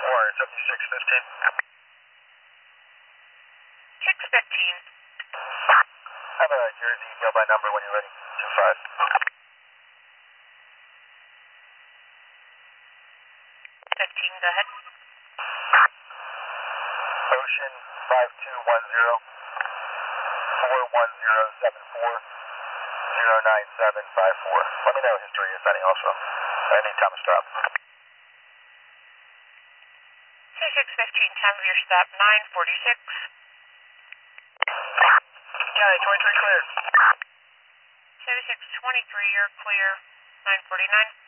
Or 7615. 615. Have a Jersey go by number when you're ready. 25. 15, go ahead. Ocean 5210 41074 09754. Let me know history if any also. Any time to stop. C615, time of your stop 9:46. County 23 clear. 7623, you're clear. 9:49.